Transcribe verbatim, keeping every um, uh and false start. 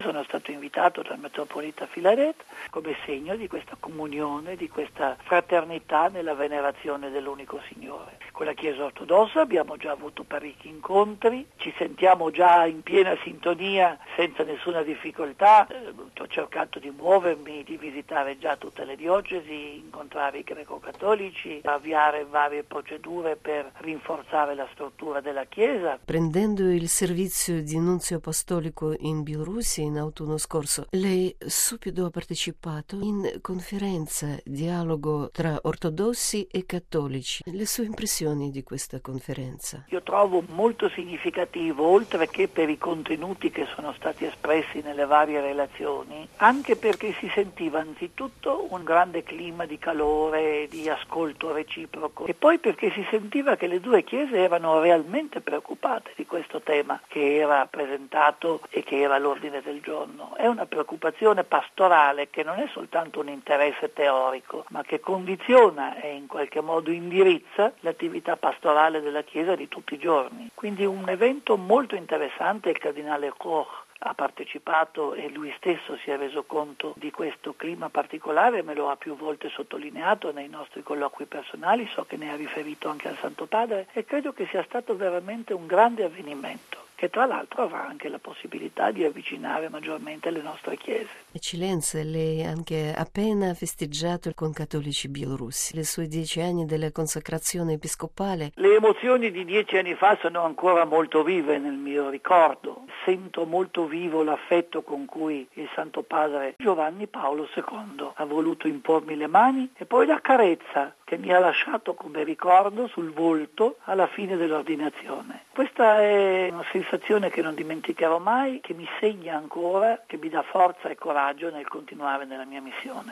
Sono stato invitato dal metropolita Filaret come segno di questa comunione, di questa fraternità nella venerazione dell'unico Signore. Con la Chiesa ortodossa abbiamo già avuto parecchi incontri, ci sentiamo già in piena sintonia senza nessuna difficoltà. Eh, ho cercato di muovermi, di visitare già tutte le diocesi, incontrare i greco-cattolici, avviare varie procedure per rinforzare la struttura della Chiesa. Prendendo il servizio di nunzio apostolico in Bielorussia in autunno scorso, lei subito ha partecipato in conferenza, dialogo tra ortodossi e cattolici. Le sue impressioni di questa conferenza? Io trovo molto significativo, oltre che per i contenuti che sono stati espressi nelle varie relazioni, anche perché si sentiva anzitutto un grande clima di calore, di ascolto reciproco, e poi perché si sentiva che le due chiese erano realmente preoccupate di questo tema che era presentato e che era all'ordine del giorno. È una preoccupazione pastorale che non è soltanto un interesse teorico, ma che condiziona e in qualche modo indirizza l'attività pastorale della Chiesa di tutti i giorni. Quindi un evento molto interessante. Il cardinale Koch ha partecipato e lui stesso si è reso conto di questo clima particolare, me lo ha più volte sottolineato nei nostri colloqui personali, so che ne ha riferito anche al Santo Padre, e credo che sia stato veramente un grande avvenimento, che tra l'altro avrà anche la possibilità di avvicinare maggiormente le nostre chiese. Eccellenza, lei ha anche appena festeggiato con cattolici bielorussi le sue dieci anni della consacrazione episcopale. Le emozioni di dieci anni fa sono ancora molto vive nel mio ricordo. Sento molto vivo l'affetto con cui il Santo Padre Giovanni Paolo secondo ha voluto impormi le mani e poi la carezza che mi ha lasciato come ricordo sul volto alla fine dell'ordinazione. Questa è una sensazione che non dimenticherò mai, che mi segna ancora, che mi dà forza e coraggio nel continuare nella mia missione.